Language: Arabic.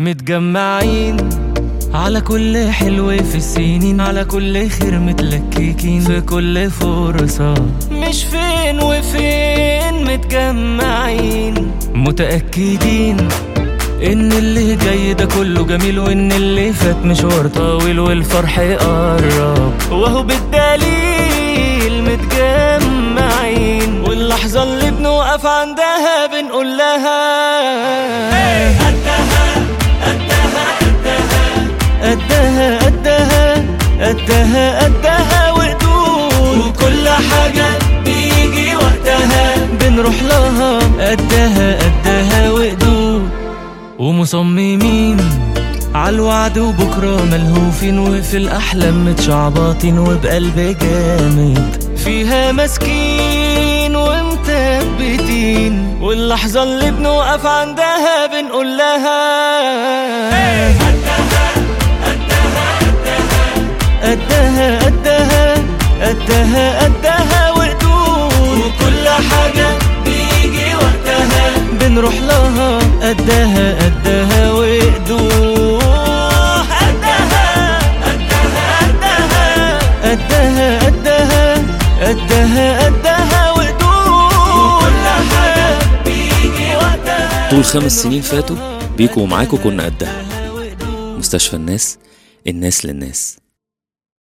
متجمعين على كل حلو في السنين، على كل خير متلككين في كل فرصة، مش فين وفين متجمعين متأكدين ان اللي جاي ده كله جميل، وان اللي فات مشوار طويل والفرح قرب، وهو بالدليل متجمعين، واللحظة اللي بنوقف عندها بنقول لها قدها قدها قدها قدها وقدود، وكل حاجة بيجي وقتها بنروح لها قدها قدها وقدود، ومصممين عالوعد وبكرة ملهوفين، وفي الأحلام متشعبطين وبقلب جامد فيها مسكين ومثبتين، واللحظة اللي بنوقف عندها بنقول لها قدها قدها قدها قدها وقدود، وكل حاجة بيجي وقتها بنروح لها قدها قدها وقدود، قدها قدها قدها قدها قدها قدها وقدود، وكل حاجة بيجي وقتها. طول 5 سنين فاتوا بيكوا ومعاكوا كنا قدها. مستشفى الناس، الناس للناس.